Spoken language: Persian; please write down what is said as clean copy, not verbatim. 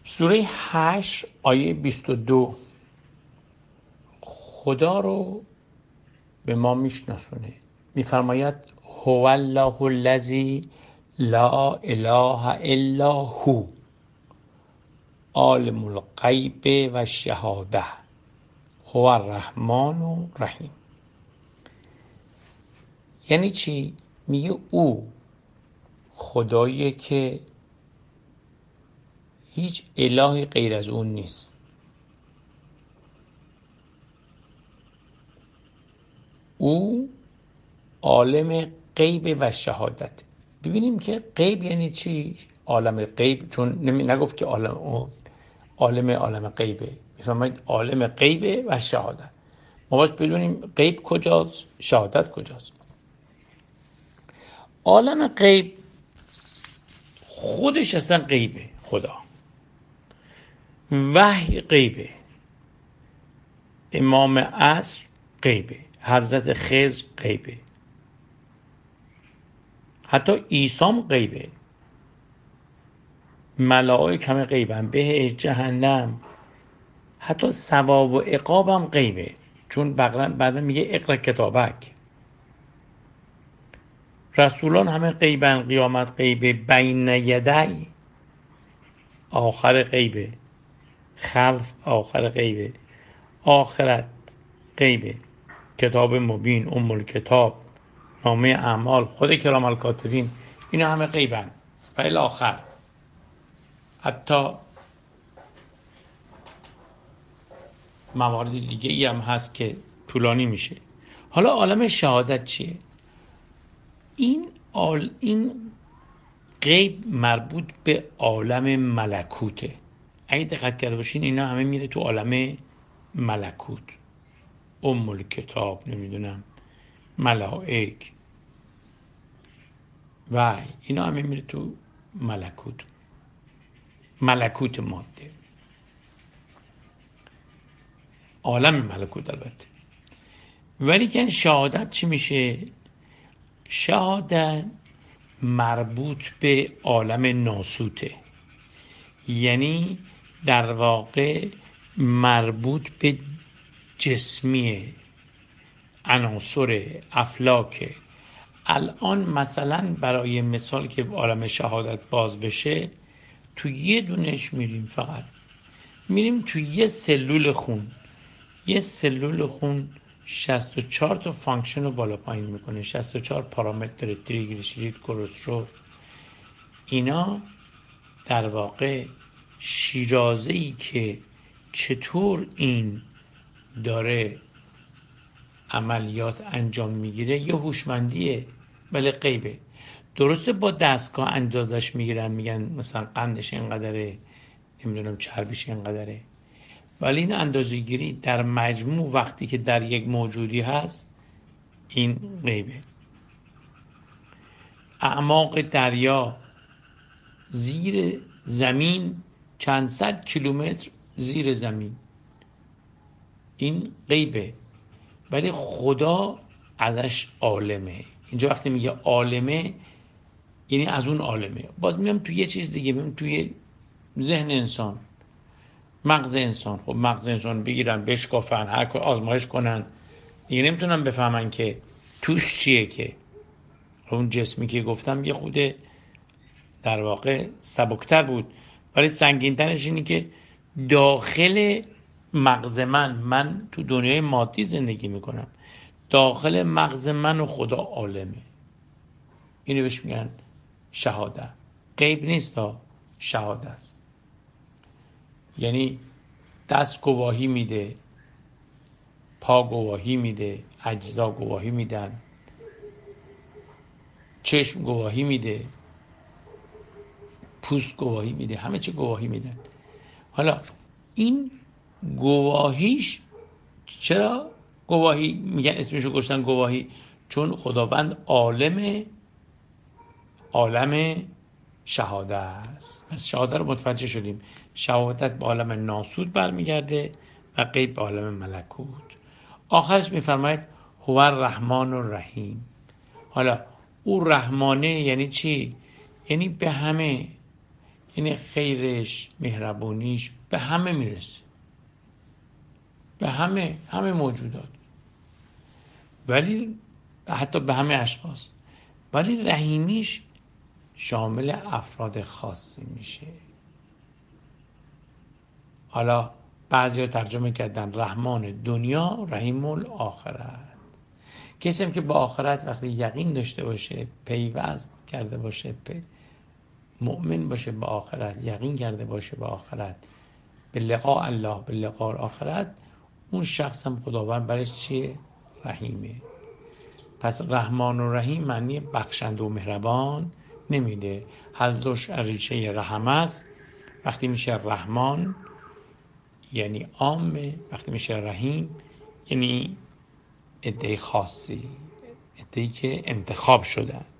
سوره 8 آیه 22 خدا رو به ما میشناسونه، میفرماید هو الله الذی لا اله الا هو عالم الغیب و شهاده هو الرحمن الرحیم. یعنی چی؟ میگه او خداییه که هیچ الهی غیر از اون نیست. او عالم غیب و شهادت. ببینیم که غیب یعنی چی؟ عالم غیب، چون نگفت که عالم غیبه، میفهمید عالم غیبه و شهادت. ما باید بدونیم غیب کجاست، شهادت کجاست. عالم غیب خودش اصلا غیبه، خدا وحی غیبه، امام عصر غیبه، حضرت خضر غیبه، حتی عیسی غیبه، ملائک همه غیبن، بهشت جهنم، حتی ثواب و عقاب هم غیبه، چون بعدا میگه اقرا کتابک. رسولان همه غیبن، قیامت غیبه، بین یدی آخر غیبه، خلف آخر غیبه، آخرت غیبه، کتاب مبین، ام الکتاب، نامه اعمال، خود کرام الکاتبین، اینا همه غیبن و الی آخر. حتی موارد دیگه ای هم هست که طولانی میشه. حالا عالم شهادت چیه؟ این غیب مربوط به عالم ملکوته. اگه دقت کرده باشین اینا همه میره تو عالم ملکوت، ام الکتاب، نمیدونم ملائک و اینا همه میره تو ملکوت ماده، عالم ملکوت البته. ولی که شهادت چی میشه؟ شهادت مربوط به عالم ناسوته، یعنی در واقع مربوط به جسمیه، عناصر افلاکه. الان مثلا برای مثال که عالم شهادت باز بشه، تو یه دونش میریم، فقط میریم تو یه سلول خون 64 تا فانکشن رو بالا پایین میکنه، 64 پارامتر داره، تریگلیسیرید، کلسترول. اینا در واقع شیرازه‌ای که چطور این داره عملیات انجام میگیره یه هوشمندیه، ولی غیبه. درسته با دستگاه اندازش میگیرن، میگن مثلا قندش اینقدره، نمیدونم چربیش اینقدره، ولی این اندازه‌گیری در مجموع وقتی که در یک موجودی هست، این غیبه. اعماق دریا، زیر زمین، چند صد کیلومتر زیر زمین، این غیبه، ولی خدا ازش عالمه. اینجا وقتی میگه عالمه یعنی از اون عالمه. باز میام توی یه چیز دیگه، میام توی ذهن انسان، مغز انسان. خب مغز انسان بگیرن بشکافن، هر آزمایش کنن، دیگه نمیتونن بفهمن که توش چیه. که اون جسمی که گفتم یه خود در واقع سبکتر بود، ولی سنگین‌ترش اینه که داخل مغز من تو دنیای مادی زندگی میکنم، داخل مغز من و خدا عالمه. اینو بهش میگن شهادت. غیب نیست ها، شهادت است. یعنی دست گواهی میده، پا گواهی میده، اجزا گواهی میدن، چشم گواهی میده، پوست گواهی میده، همه چی گواهی میدن. حالا این گواهیش، چرا گواهی میگن اسمشو گذاشتن گواهی؟ چون خداوند عالم شهادت است. پس شهادت رو متوجه شدیم، شهادت به عالم ناسوت برمیگرده و غیب به عالم ملکوت. آخرش میفرماید هو الرحمن الرحیم. حالا او رحمانه یعنی چی؟ یعنی به همه، یعنی خیرش، مهربونیش به همه میرسه، به همه موجودات، ولی حتی به همه اشخاص. ولی رحیمیش شامل افراد خاصی میشه. حالا بعضی ها ترجمه کردن رحمان دنیا، رحیم الاخرت. کسی هم که با آخرت وقتی یقین داشته باشه، پیوست کرده باشه، مؤمن باشه با آخرت، یقین کرده باشه با آخرت، به لقاء الله، به لقاء آخرت، اون شخص هم خداوند برش چیه؟ رحیمه. پس رحمان و رحیم معنی بخشنده و مهربان نمیده. حضرتش ریشه رحم است. وقتی میشه رحمان یعنی عامه، وقتی میشه رحیم یعنی عده خاصی، عده‌ای که انتخاب شدن.